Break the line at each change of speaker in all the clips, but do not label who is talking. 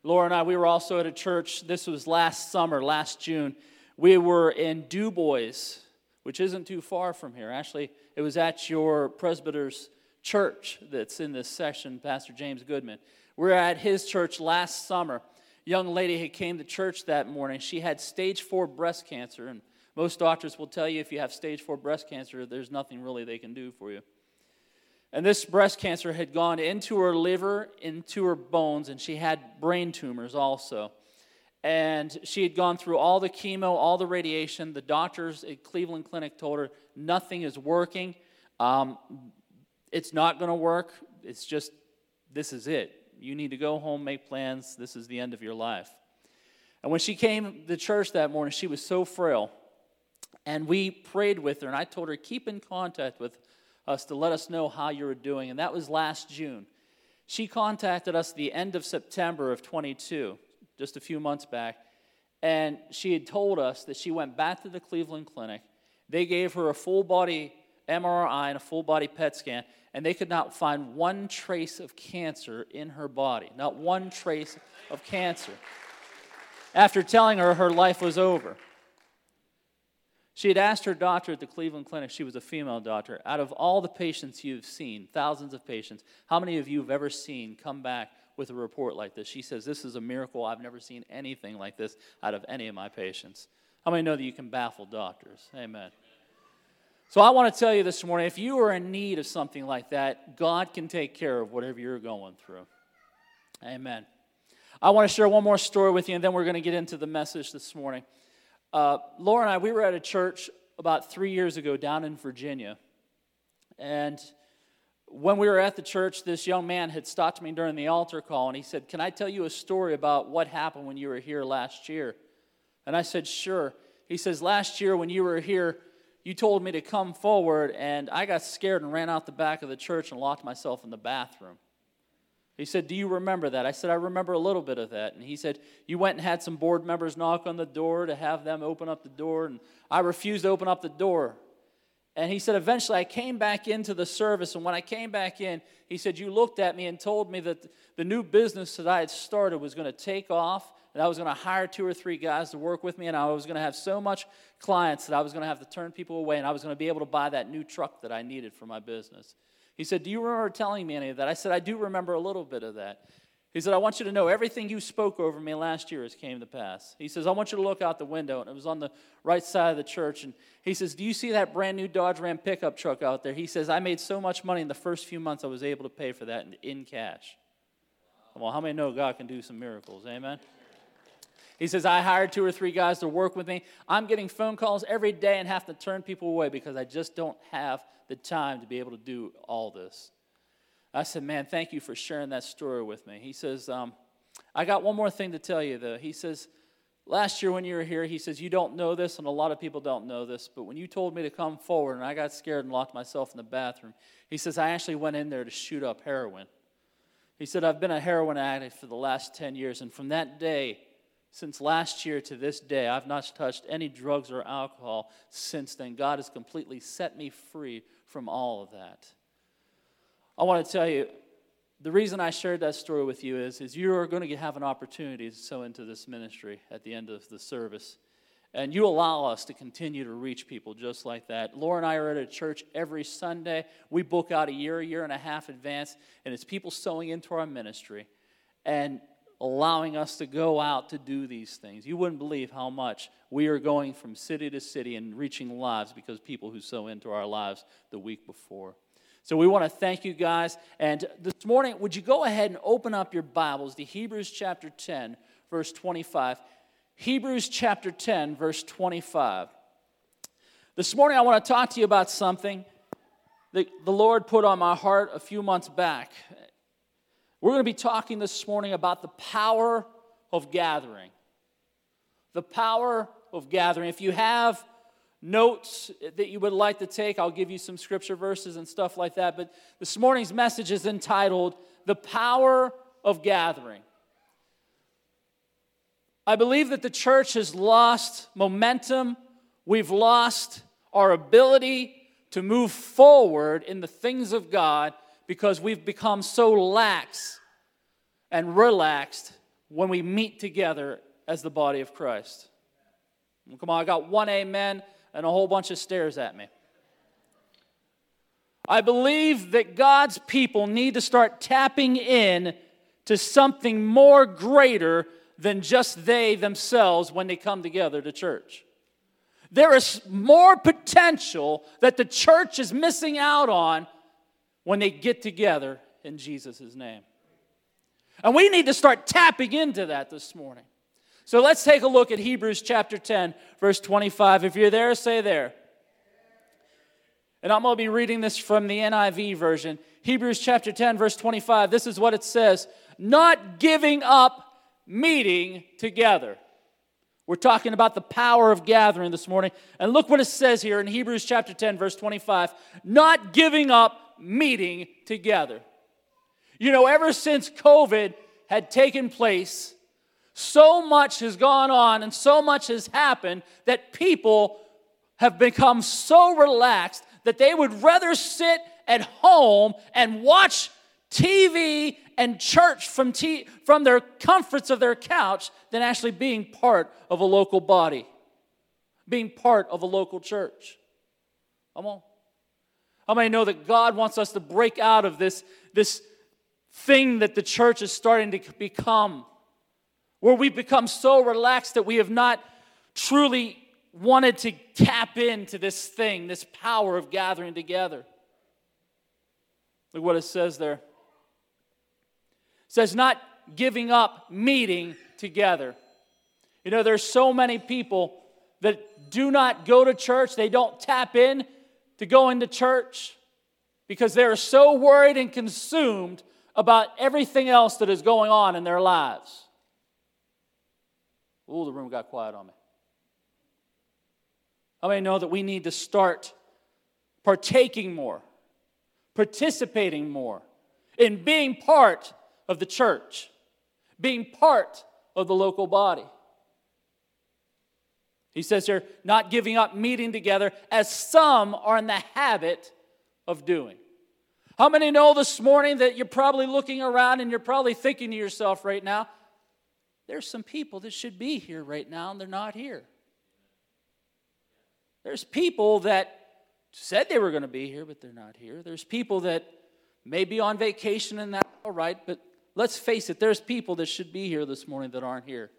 Laura and I, we were also at a church. This was last summer, last June. We were in DuBois, which isn't too far from here. Actually, it was at your presbyter's church that's in this section, Pastor James Goodman. We were at his church last summer. A young lady had came to church that morning. She had stage 4 breast cancer, and most doctors will tell you if you have stage 4 breast cancer, there's nothing really they can do for you. And this breast cancer had gone into her liver, into her bones, and she had brain tumors also. And she had gone through all the chemo, all the radiation. The doctors at Cleveland Clinic told her, nothing is working. It's not going to work. It's just, this is it. You need to go home, make plans. This is the end of your life. And when she came to church that morning, she was so frail. And we prayed with her, and I told her, keep in contact with us to let us know how you were doing. And that was last June. She contacted us the end of September of 22, just a few months back. And she had told us that she went back to the Cleveland Clinic. They gave her a full-body MRI and a full-body PET scan, and they could not find one trace of cancer in her body. Not one trace of cancer. After telling her her life was over. She had asked her doctor at the Cleveland Clinic, she was a female doctor, out of all the patients you've seen, thousands of patients, how many of you have ever seen come back with a report like this? She says, this is a miracle. I've never seen anything like this out of any of my patients. How many know that you can baffle doctors? Amen. So I want to tell you this morning, if you are in need of something like that, God can take care of whatever you're going through. Amen. I want to share one more story with you, and then we're going to get into the message this morning. Laura and I, we were at a church about 3 years ago down in Virginia. And when we were at the church, this young man had stopped me during the altar call, and he said, can I tell you a story about what happened when you were here last year? And I said, sure. He says, last year when you were here, you told me to come forward, and I got scared and ran out the back of the church and locked myself in the bathroom. He said, do you remember that? I said, I remember a little bit of that. And he said, you went and had some board members knock on the door to have them open up the door, and I refused to open up the door. And he said, eventually I came back into the service, and when I came back in, he said, you looked at me and told me that the new business that I had started was going to take off, and I was going to hire 2 or 3 guys to work with me, and I was going to have so much clients that I was going to have to turn people away, and I was going to be able to buy that new truck that I needed for my business. He said, do you remember telling me any of that? I said, I do remember a little bit of that. He said, I want you to know everything you spoke over me last year has came to pass. He says, I want you to look out the window. And it was on the right side of the church. And he says, do you see that brand new Dodge Ram pickup truck out there? He says, I made so much money in the first few months I was able to pay for that in cash. Well, how many know God can do some miracles? Amen? He says, I hired 2 or 3 guys to work with me. I'm getting phone calls every day and have to turn people away because I just don't have the time to be able to do all this. I said, man, thank you for sharing that story with me. He says, I got one more thing to tell you, though. He says, last year when you were here, he says, you don't know this, and a lot of people don't know this, but when you told me to come forward and I got scared and locked myself in the bathroom, he says, I actually went in there to shoot up heroin. He said, I've been a heroin addict for the last 10 years, and from that day, since last year to this day, I've not touched any drugs or alcohol since then. God has completely set me free from all of that. I want to tell you, the reason I shared that story with you is you are going to have an opportunity to sow into this ministry at the end of the service. And you allow us to continue to reach people just like that. Laura and I are at a church every Sunday. We book out a year and a half advance, and it's people sowing into our ministry and allowing us to go out to do these things. You wouldn't believe how much we are going from city to city and reaching lives because people who sow into our lives the week before. So we want to thank you guys. And this morning, would you go ahead and open up your Bibles to Hebrews chapter 10, verse 25. Hebrews chapter 10, verse 25. This morning, I want to talk to you about something that the Lord put on my heart a few months back. We're going to be talking this morning about the power of gathering. The power of gathering. If you have notes that you would like to take, I'll give you some scripture verses and stuff like that. But this morning's message is entitled, The Power of Gathering. I believe that the church has lost momentum. We've lost our ability to move forward in the things of God because we've become so lax and relaxed when we meet together as the body of Christ. Come on, I got one amen and a whole bunch of stares at me. I believe that God's people need to start tapping in to something more greater than just they themselves when they come together to church. There is more potential that the church is missing out on when they get together in Jesus' name. And we need to start tapping into that this morning. So let's take a look at Hebrews chapter 10, verse 25. If you're there, say there. And I'm going to be reading this from the NIV version. Hebrews chapter 10, verse 25. This is what it says. Not giving up meeting together. We're talking about the power of gathering this morning. And look what it says here in Hebrews chapter 10, verse 25. Not giving up meeting together. You know, ever since COVID had taken place, so much has gone on and so much has happened that people have become so relaxed that they would rather sit at home and watch TV and church from their comforts of their couch than actually being part of a local body, being part of a local church. Come on. How many know that God wants us to break out of this thing that the church is starting to become, where we've become so relaxed that we have not truly wanted to tap into this thing, this power of gathering together. Look what it says there. It says not giving up meeting together. You know, there's so many people that do not go to church. They don't tap in to go into church because they're so worried and consumed about everything else that is going on in their lives. Ooh, the room got quiet on me. How many know that we need to start partaking more, participating more in being part of the church, being part of the local body? He says here, not giving up meeting together as some are in the habit of doing. How many know this morning that you're probably looking around and you're probably thinking to yourself right now, there's some people that should be here right now and they're not here. There's people that said they were going to be here, but they're not here. There's people that may be on vacation and that's all right, but let's face it, there's people that should be here this morning that aren't here.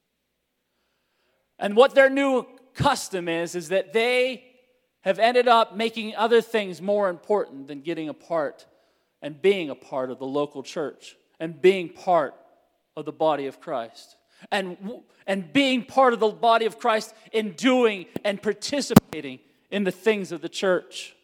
And what their new custom is that they have ended up making other things more important than getting a part and being a part of the local church and being part of the body of Christ. And being part of the body of Christ in doing and participating in the things of the church.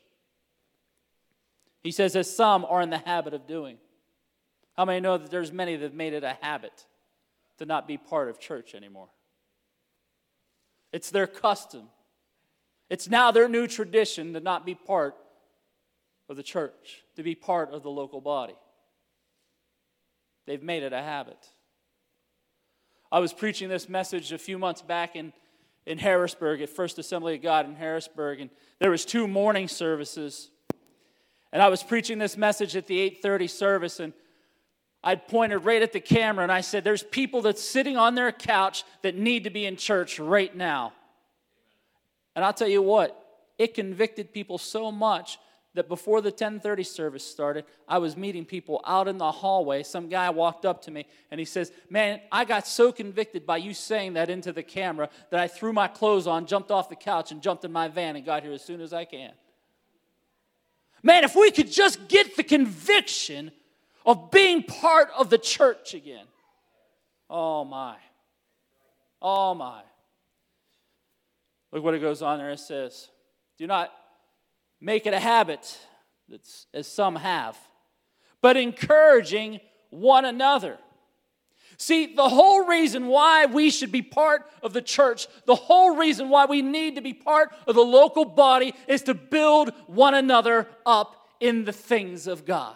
He says, as some are in the habit of doing. How many know that there's many that have made it a habit to not be part of church anymore? It's their custom. It's now their new tradition to not be part of the church, to be part of the local body. They've made it a habit. I was preaching this message a few months back in Harrisburg at First Assembly of God in Harrisburg, and there was 2 morning services. And I was preaching this message at the 8:30 service, and I'd pointed right at the camera, and I said, there's people that's sitting on their couch that need to be in church right now. And I'll tell you what, it convicted people so much that before the 10:30 service started, I was meeting people out in the hallway. Some guy walked up to me, and he says, man, I got so convicted by you saying that into the camera that I threw my clothes on, jumped off the couch, and jumped in my van and got here as soon as I can. Man, if we could just get the conviction of being part of the church again. Oh, my. Oh, my. Look what it goes on there. It says, do not make it a habit, as some have, but encouraging one another. See, the whole reason why we should be part of the church, the whole reason why we need to be part of the local body is to build one another up in the things of God.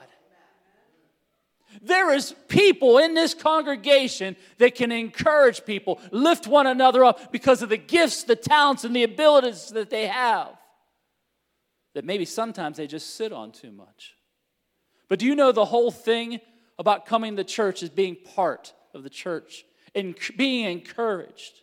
There is people in this congregation that can encourage people, lift one another up because of the gifts, the talents, and the abilities that they have. That maybe sometimes they just sit on too much. But do you know the whole thing about coming to church is being part of the church and being encouraged.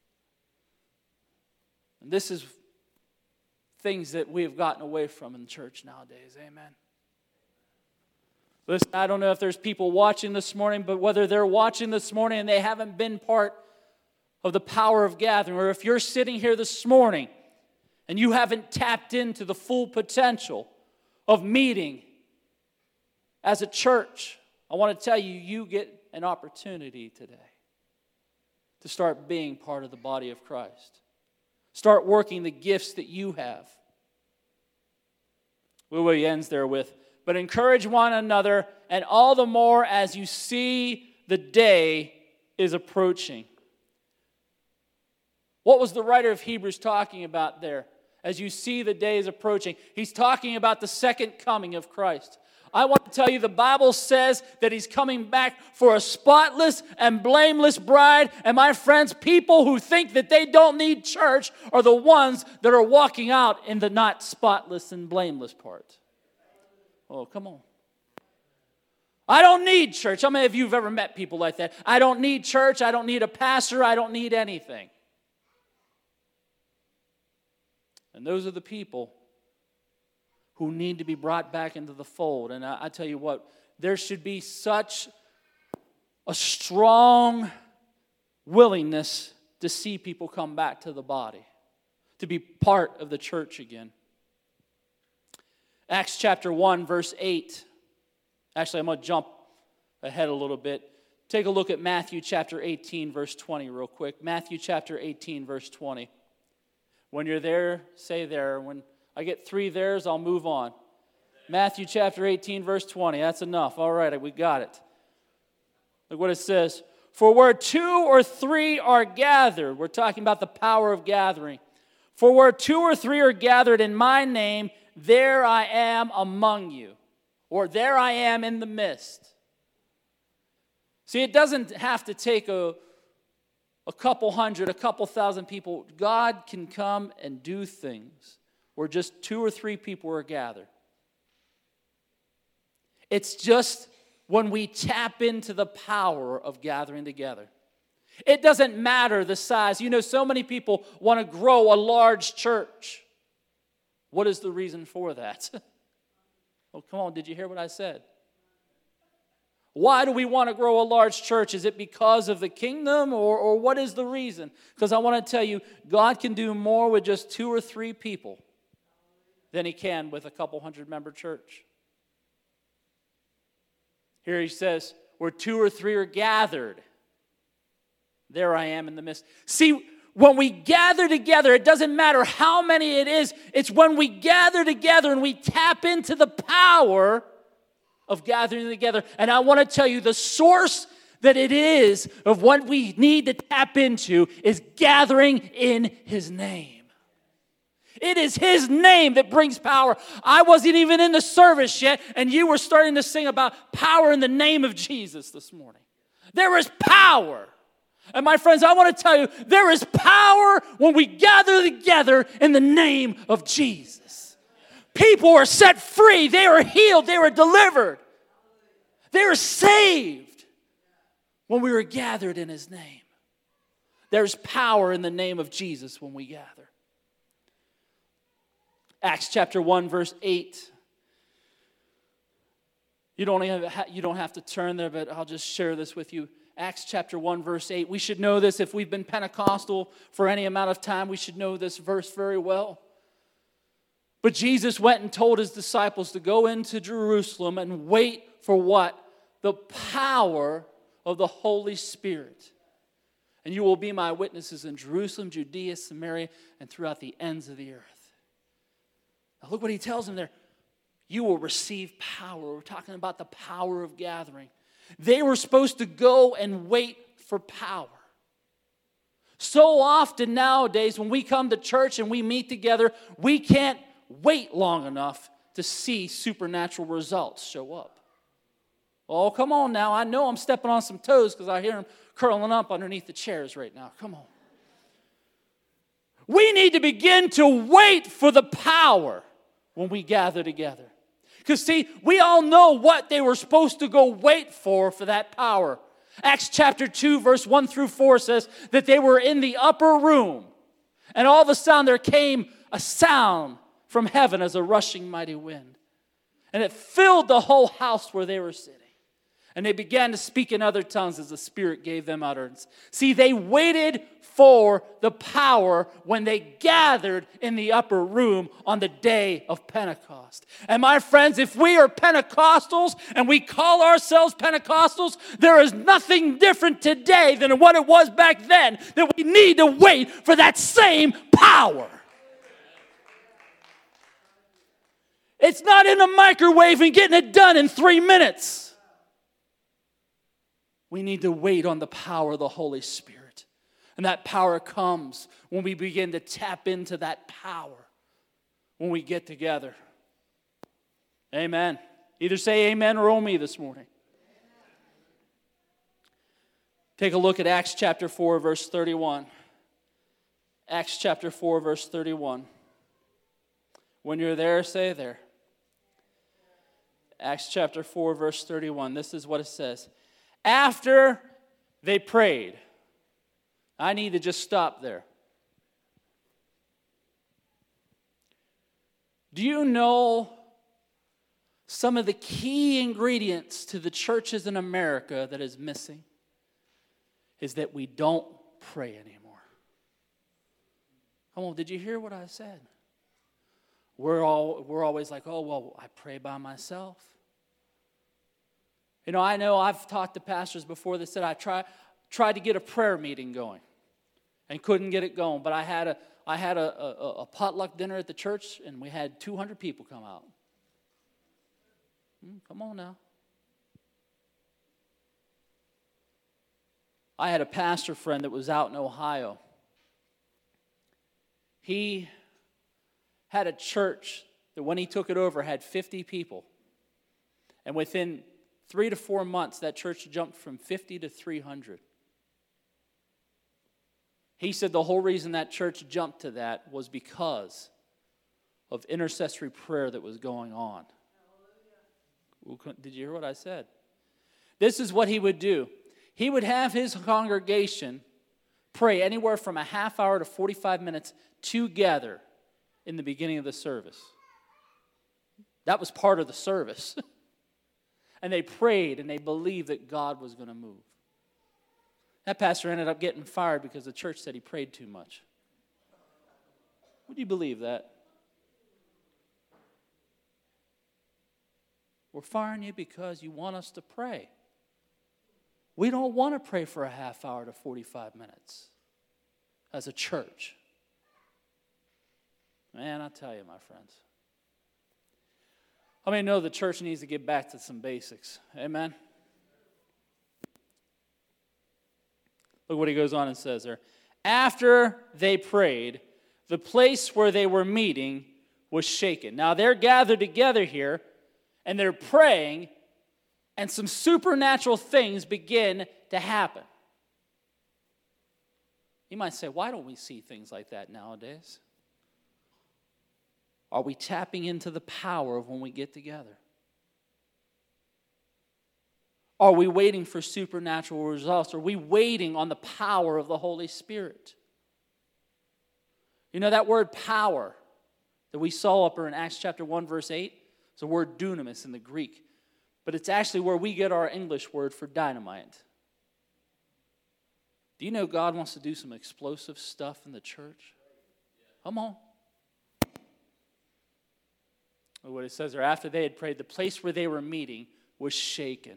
And this is things that we have gotten away from in the church nowadays. Amen. Listen, I don't know if there's people watching this morning, but whether they're watching this morning and they haven't been part of the power of gathering, or if you're sitting here this morning and you haven't tapped into the full potential of meeting as a church, I want to tell you, you get an opportunity today to start being part of the body of Christ. Start working the gifts that you have. Well, he ends there with, but encourage one another, and all the more as you see the day is approaching. What was the writer of Hebrews talking about there? As you see the day is approaching. He's talking about the second coming of Christ. I want to tell you, the Bible says that He's coming back for a spotless and blameless bride. And my friends, people who think that they don't need church are the ones that are walking out in the not spotless and blameless part. Oh, come on. I don't need church. How many of you have ever met people like that? I don't need church. I don't need a pastor. I don't need anything. And those are the people who need to be brought back into the fold. And I tell you what, there should be such a strong willingness to see people come back to the body, to be part of the church again. Acts chapter 1, verse 8. Actually, I'm going to jump ahead a little bit. Take a look at Matthew chapter 18, verse 20 real quick. Matthew chapter 18, verse 20. When you're there, say there. When I get 3 there's, I'll move on. Matthew chapter 18, verse 20. That's enough. All right, we got it. Look what it says. For where 2 or 3 are gathered, we're talking about the power of gathering. For where 2 or 3 are gathered in my name, there I am among you. Or there I am in the midst. See, it doesn't have to take a couple hundred, a couple thousand people. God can come and do things where just 2 or 3 people are gathered. It's just when we tap into the power of gathering together. It doesn't matter the size. You know, so many people want to grow a large church. What is the reason for that? Oh, come on, did you hear what I said? Why do we want to grow a large church? Is it because of the kingdom, or what is the reason? Because I want to tell you, God can do more with just 2 or 3 people than He can with a couple hundred-member church. Here He says, where 2 or 3 are gathered, there I am in the midst. See, when we gather together, it doesn't matter how many it is. It's when we gather together and we tap into the power of gathering together. And I want to tell you, the source that it is of what we need to tap into is gathering in His name. It is His name that brings power. I wasn't even in the service yet, and you were starting to sing about power in the name of Jesus this morning. There is power. And my friends, I want to tell you, there is power when we gather together in the name of Jesus. People are set free. They are healed. They were delivered. They are saved when we were gathered in His name. There's power in the name of Jesus when we gather. Acts chapter 1, verse 8. You don't have to turn there, but I'll just share this with you. Acts chapter 1, verse 8. We should know this. If we've been Pentecostal for any amount of time, we should know this verse very well. But Jesus went and told His disciples to go into Jerusalem and wait for what? The power of the Holy Spirit. And you will be my witnesses in Jerusalem, Judea, Samaria, and throughout the ends of the earth. Now look what He tells them there. You will receive power. We're talking about the power of gathering. They were supposed to go and wait for power. So often nowadays when we come to church and we meet together, we can't wait long enough to see supernatural results show up. Oh, come on now. I know I'm stepping on some toes because I hear them curling up underneath the chairs right now. Come on. We need to begin to wait for the power when we gather together. Because see, we all know what they were supposed to go wait for that power. Acts chapter 2, verse 1 through 4 says that they were in the upper room. And all of a sudden there came a sound from heaven as a rushing mighty wind. And it filled the whole house where they were sitting. And they began to speak in other tongues as the Spirit gave them utterance. See, they waited for the power when they gathered in the upper room on the day of Pentecost. And my friends, if we are Pentecostals and we call ourselves Pentecostals, there is nothing different today than what it was back then, that we need to wait for that same power. It's not in a microwave and getting it done in 3 minutes. We need to wait on the power of the Holy Spirit. And that power comes when we begin to tap into that power when we get together. Amen. Either say amen or oh me this morning. Take a look at Acts chapter 4, verse 31. Acts chapter 4, verse 31. When you're there, say there. Acts chapter 4, verse 31. This is what it says. After they prayed. I need to just stop there. Do you know some of the key ingredients to the churches in America that is missing? Is that we don't pray anymore. Come on, did you hear what I said? We're always like, oh, well, I pray by myself. You know I've talked to pastors before that said I tried to get a prayer meeting going and couldn't get it going. But I had a potluck dinner at the church, and we had 200 people come out. Come on now. I had a pastor friend that was out in Ohio. He had a church that when he took it over had 50 people. And within 3 to 4 months, that church jumped from 50 to 300. He said the whole reason that church jumped to that was because of intercessory prayer that was going on. Did you hear what I said? This is what he would do. He would have his congregation pray anywhere from a half hour to 45 minutes together in the beginning of the service. That was part of the service. And they prayed and they believed that God was going to move. That pastor ended up getting fired because the church said he prayed too much. Would you believe that? We're firing you because you want us to pray. We don't want to pray for a half hour to 45 minutes as a church. Man, I tell you, my friends. How many know the church needs to get back to some basics? Amen? Look what he goes on and says there. After they prayed, the place where they were meeting was shaken. Now they're gathered together here, and they're praying, and some supernatural things begin to happen. You might say, why don't we see things like that nowadays? Are we tapping into the power of when we get together? Are we waiting for supernatural results? Are we waiting on the power of the Holy Spirit? You know that word power that we saw up in Acts chapter 1, verse 8? It's the word dunamis in the Greek. But it's actually where we get our English word for dynamite. Do you know God wants to do some explosive stuff in the church? Come on. What it says there, after they had prayed, the place where they were meeting was shaken.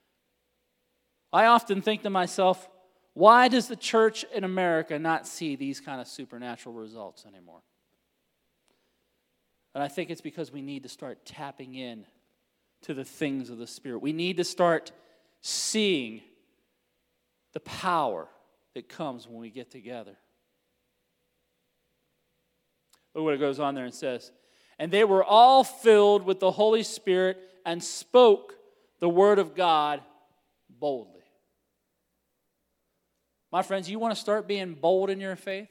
I often think to myself, why does the church in America not see these kind of supernatural results anymore? And I think it's because we need to start tapping in to the things of the Spirit. We need to start seeing the power that comes when we get together. Look what it goes on there and says, and they were all filled with the Holy Spirit and spoke the word of God boldly. My friends, you want to start being bold in your faith?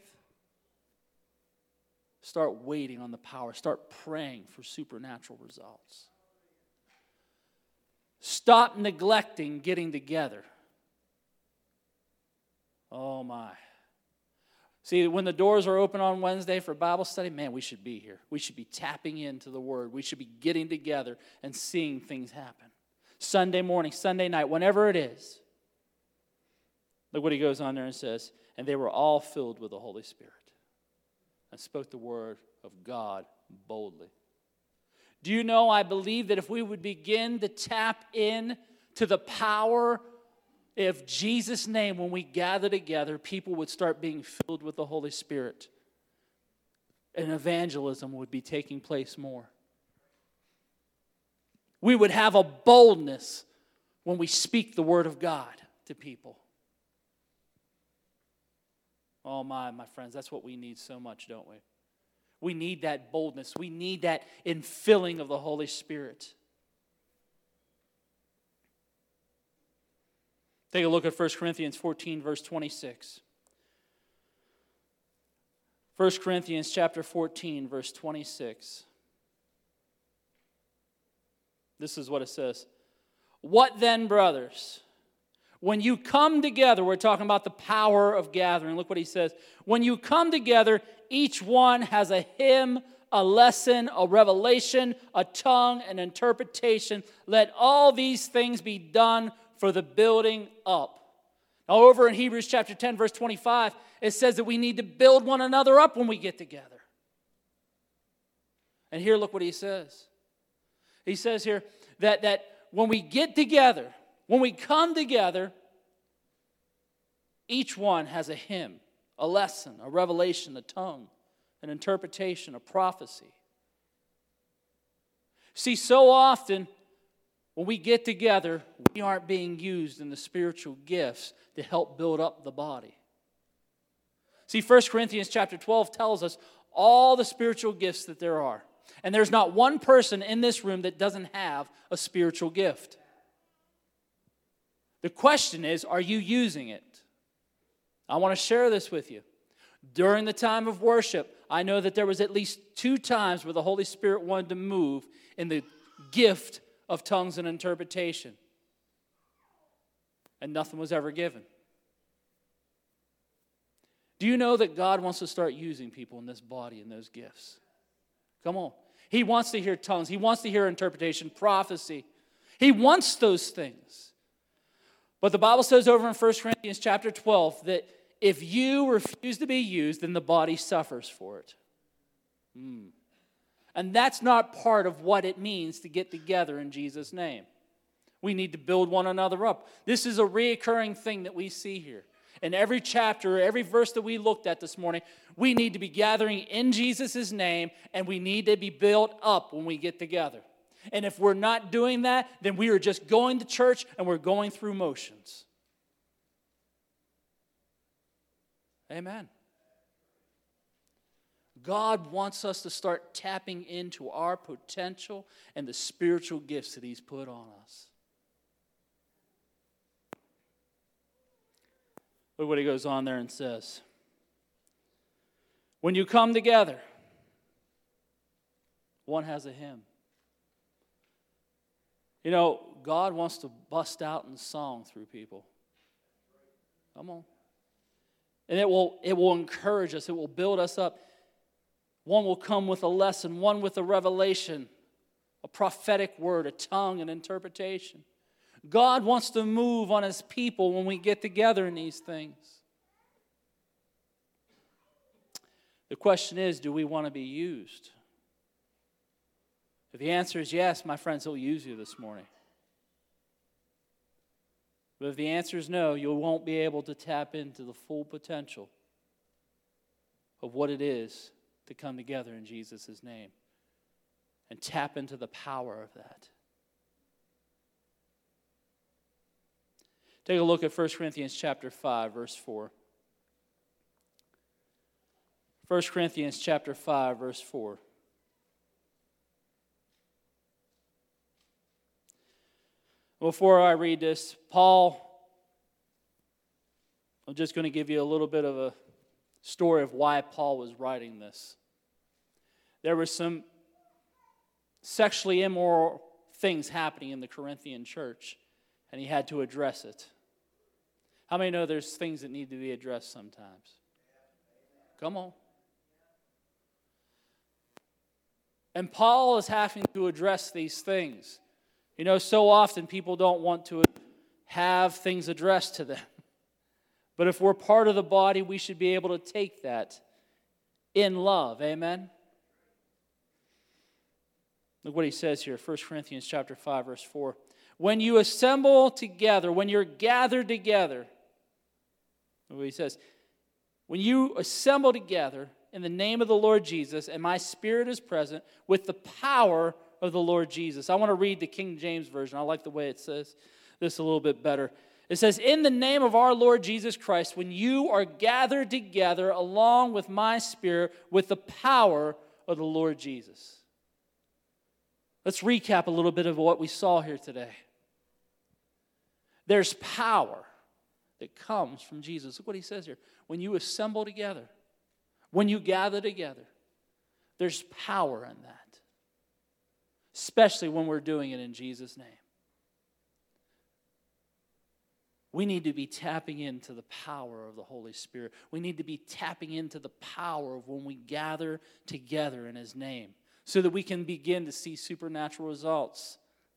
Start waiting on the power. Start praying for supernatural results. Stop neglecting getting together. Oh my. See, when the doors are open on Wednesday for Bible study, man, we should be here. We should be tapping into the Word. We should be getting together and seeing things happen. Sunday morning, Sunday night, whenever it is. Look what he goes on there and says, and they were all filled with the Holy Spirit and spoke the word of God boldly. Do you know, I believe that if we would begin to tap in to the power of Jesus' name when we gather together, people would start being filled with the Holy Spirit. And evangelism would be taking place more. We would have a boldness when we speak the word of God to people. Oh my friends, that's what we need so much, don't we? We need that boldness. We need that infilling of the Holy Spirit. Take a look at 1 Corinthians 14, verse 26. 1 Corinthians chapter 14, verse 26. This is what it says. What then, brothers? When you come together, we're talking about the power of gathering. Look what he says. When you come together, each one has a hymn, a lesson, a revelation, a tongue, an interpretation. Let all these things be done for the building up. Now over in Hebrews chapter 10, verse 25, it says that we need to build one another up when we get together. And here, look what he says. He says here that when we get together, when we come together, each one has a hymn, a lesson, a revelation, a tongue, an interpretation, a prophecy. See, so often when we get together, we aren't being used in the spiritual gifts to help build up the body. See, 1 Corinthians chapter 12 tells us all the spiritual gifts that there are. And there's not one person in this room that doesn't have a spiritual gift. The question is, are you using it? I want to share this with you. During the time of worship, I know that there was at least 2 times where the Holy Spirit wanted to move in the gift of tongues and interpretation. And nothing was ever given. Do you know that God wants to start using people in this body in those gifts? Come on. He wants to hear tongues. He wants to hear interpretation, prophecy. He wants those things. But the Bible says over in 1 Corinthians chapter 12 that if you refuse to be used, then the body suffers for it. And that's not part of what it means to get together in Jesus' name. We need to build one another up. This is a reoccurring thing that we see here. In every chapter, every verse that we looked at this morning, we need to be gathering in Jesus' name, and we need to be built up when we get together. And if we're not doing that, then we are just going to church and we're going through motions. Amen. God wants us to start tapping into our potential and the spiritual gifts that He's put on us. Look what he goes on there and says. When you come together, one has a hymn. You know, God wants to bust out in song through people. Come on. And it will encourage us. It will build us up. One will come with a lesson, one with a revelation, a prophetic word, a tongue, an interpretation. God wants to move on His people when we get together in these things. The question is, do we want to be used? If the answer is yes, my friends, He'll use you this morning. But if the answer is no, you won't be able to tap into the full potential of what it is to come together in Jesus' name and tap into the power of that. Take a look at 1 Corinthians chapter 5, verse 4. 1 Corinthians chapter 5, verse 4. Before I read this, I'm just going to give you a little bit of a story of why Paul was writing this. There were some sexually immoral things happening in the Corinthian church, and he had to address it. How many know there's things that need to be addressed sometimes? Come on. And Paul is having to address these things. You know, so often people don't want to have things addressed to them. But if we're part of the body, we should be able to take that in love. Amen? Look what he says here, 1 Corinthians chapter 5, verse 4. When you assemble together, when you're gathered together, look what he says. When you assemble together in the name of the Lord Jesus, and my spirit is present with the power of the Lord Jesus. I want to read the King James Version. I like the way it says this a little bit better. It says, in the name of our Lord Jesus Christ, when you are gathered together along with my spirit with the power of the Lord Jesus. Let's recap a little bit of what we saw here today. There's power that comes from Jesus. Look what he says here. When you assemble together, when you gather together, there's power in that. Especially when we're doing it in Jesus' name. We need to be tapping into the power of the Holy Spirit. We need to be tapping into the power of when we gather together in His name so that we can begin to see supernatural results.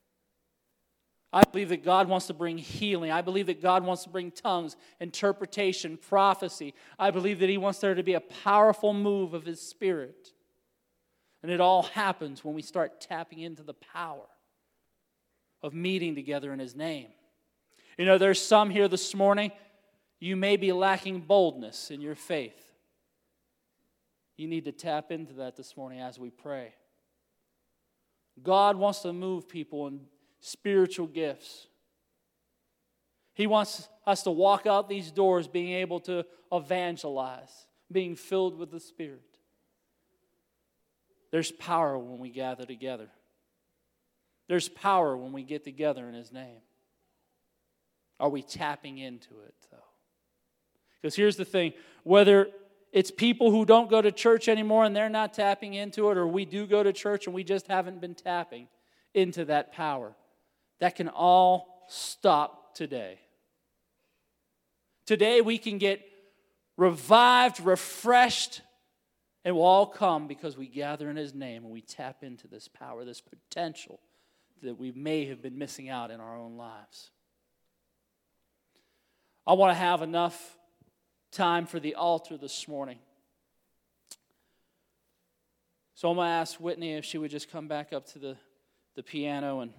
I believe that God wants to bring healing. I believe that God wants to bring tongues, interpretation, prophecy. I believe that He wants there to be a powerful move of His Spirit. And it all happens when we start tapping into the power of meeting together in His name. You know, there's some here this morning, you may be lacking boldness in your faith. You need to tap into that this morning as we pray. God wants to move people in spiritual gifts. He wants us to walk out these doors being able to evangelize, being filled with the Spirit. There's power when we gather together. There's power when we get together in His name. Are we tapping into it, though? Because here's the thing. Whether it's people who don't go to church anymore and they're not tapping into it, or we do go to church and we just haven't been tapping into that power, that can all stop today. Today we can get revived, refreshed, and we'll all come because we gather in His name and we tap into this power, this potential that we may have been missing out in our own lives. I want to have enough time for the altar this morning. So I'm going to ask Whitney if she would just come back up to the piano, and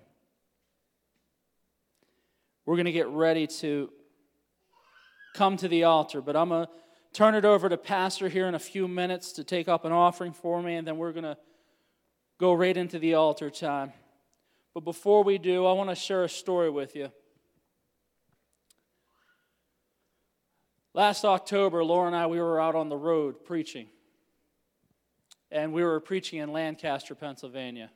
we're going to get ready to come to the altar. But I'm going to turn it over to Pastor here in a few minutes to take up an offering for me, and then we're going to go right into the altar time. But before we do, I want to share a story with you. Last October, Laura and I, we were out on the road preaching. And we were preaching in Lancaster, Pennsylvania.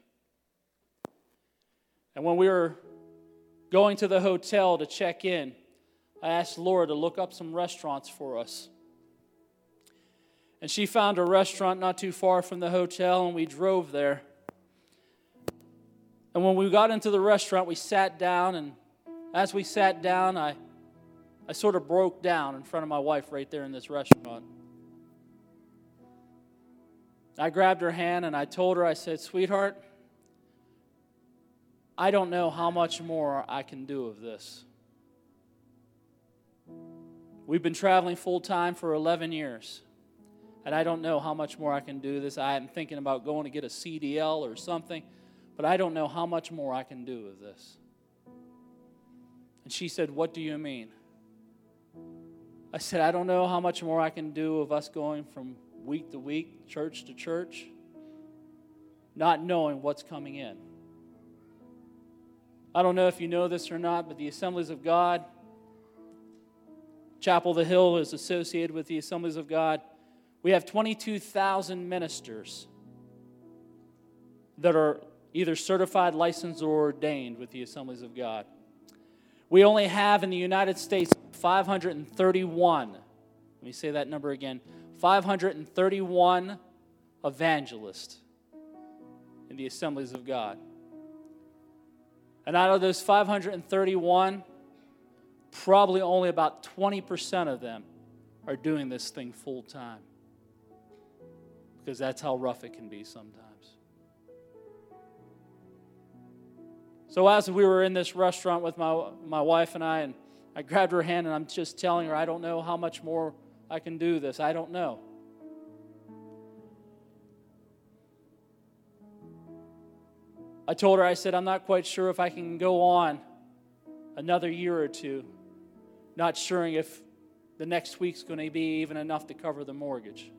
And when we were going to the hotel to check in, I asked Laura to look up some restaurants for us. And she found a restaurant not too far from the hotel, and we drove there. And when we got into the restaurant, we sat down, and as we sat down, I sort of broke down in front of my wife right there in this restaurant. I grabbed her hand and I told her, I said, sweetheart, I don't know how much more I can do of this. We've been traveling full time for 11 years, and I don't know how much more I can do this. I am thinking about going to get a CDL or something, but I don't know how much more I can do of this. And she said, what do you mean? I said, I don't know how much more I can do of us going from week to week, church to church, not knowing what's coming in. I don't know if you know this or not, but the Assemblies of God, Chapel the Hill is associated with the Assemblies of God. We have 22,000 ministers that are either certified, licensed, or ordained with the Assemblies of God. We only have in the United States 531. Let me say that number again. 531 evangelists in the Assemblies of God. And out of those 531, probably only about 20% of them are doing this thing full time. Because that's how rough it can be sometimes. So as we were in this restaurant with my wife and I grabbed her hand and I'm just telling her, I don't know how much more I can do this. I don't know. I told her, I said, I'm not quite sure if I can go on another year or two, not sure if the next week's going to be even enough to cover the mortgage.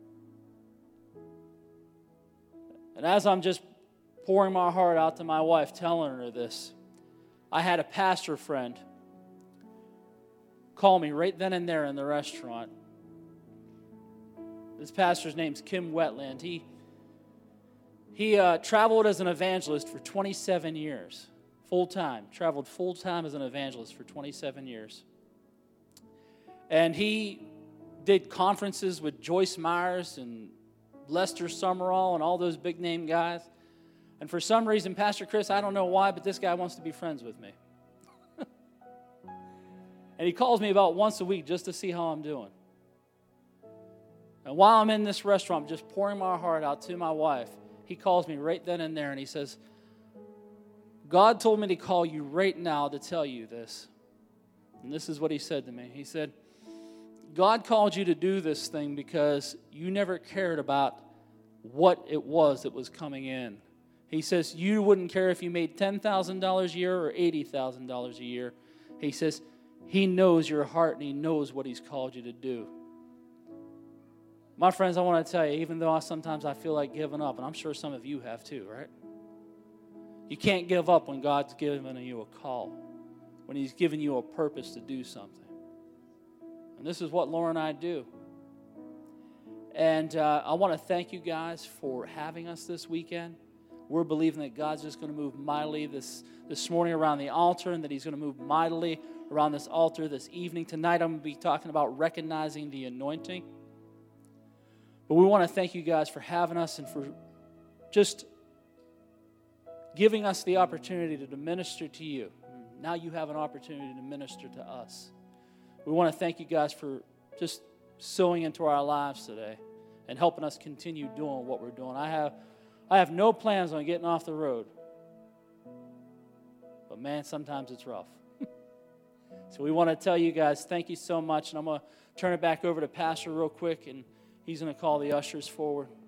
And as I'm just pouring my heart out to my wife, telling her this, I had a pastor friend call me right then and there in the restaurant. This pastor's name's Kim Wetland. He traveled as an evangelist for 27 years, full-time. Traveled full-time as an evangelist for 27 years. And he did conferences with Joyce Myers and Lester Summerall and all those big-name guys. And for some reason, Pastor Chris, I don't know why, but this guy wants to be friends with me. And he calls me about once a week just to see how I'm doing. And while I'm in this restaurant, just pouring my heart out to my wife, he calls me right then and there, and he says, God told me to call you right now to tell you this. And this is what he said to me. He said, God called you to do this thing because you never cared about what it was that was coming in. He says, you wouldn't care if you made $10,000 a year or $80,000 a year. He says, he knows your heart and he knows what he's called you to do. My friends, I want to tell you, even though sometimes I feel like giving up, and I'm sure some of you have too, right? You can't give up when God's given you a call, when he's given you a purpose to do something. And this is what Laura and I do. And I want to thank you guys for having us this weekend. We're believing that God's just going to move mightily this morning around the altar, and that he's going to move mightily around this altar this evening. Tonight I'm going to be talking about recognizing the anointing. But we want to thank you guys for having us and for just giving us the opportunity to minister to you. Now you have an opportunity to minister to us. We want to thank you guys for just sowing into our lives today and helping us continue doing what we're doing. I have no plans on getting off the road. But man, sometimes it's rough. So we want to tell you guys, thank you so much. And I'm going to turn it back over to Pastor real quick, and he's going to call the ushers forward.